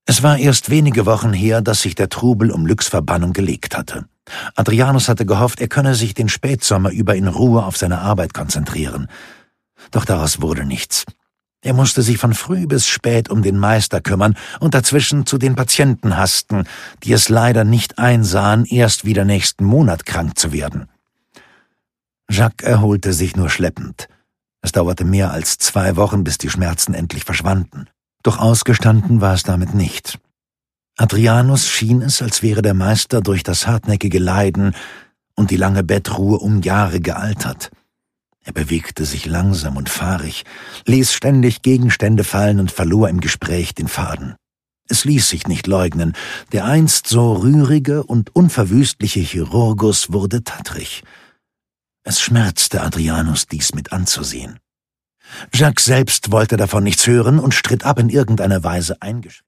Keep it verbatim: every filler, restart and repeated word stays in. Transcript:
Es war erst wenige Wochen her, dass sich der Trubel um Lücks Verbannung gelegt hatte. Adrianus hatte gehofft, er könne sich den Spätsommer über in Ruhe auf seine Arbeit konzentrieren. Doch daraus wurde nichts. Er musste sich von früh bis spät um den Meister kümmern und dazwischen zu den Patienten hasten, die es leider nicht einsahen, erst wieder nächsten Monat krank zu werden. Jacques erholte sich nur schleppend. Es dauerte mehr als zwei Wochen, bis die Schmerzen endlich verschwanden. Doch ausgestanden war es damit nicht. Adrianus schien es, als wäre der Meister durch das hartnäckige Leiden und die lange Bettruhe um Jahre gealtert. Er bewegte sich langsam und fahrig, ließ ständig Gegenstände fallen und verlor im Gespräch den Faden. Es ließ sich nicht leugnen, der einst so rührige und unverwüstliche Chirurgus wurde tattrig. Es schmerzte Adrianus, dies mit anzusehen. Jacques selbst wollte davon nichts hören und stritt ab, in irgendeiner Weise eingeschränkt.